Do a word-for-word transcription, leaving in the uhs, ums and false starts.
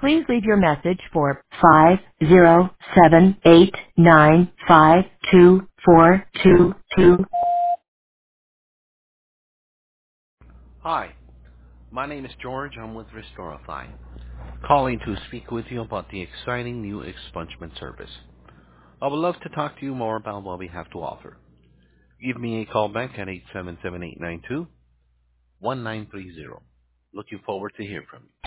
Please leave your message for five zero seven eight nine five two four two two. Hi, my name is George. I'm with Restorify, calling to speak with you about the exciting new expungement service. I would love to talk to you more about what we have to offer. Give me a call back at eight seven seven, eight nine two, one nine three zero. Looking forward to hear from you.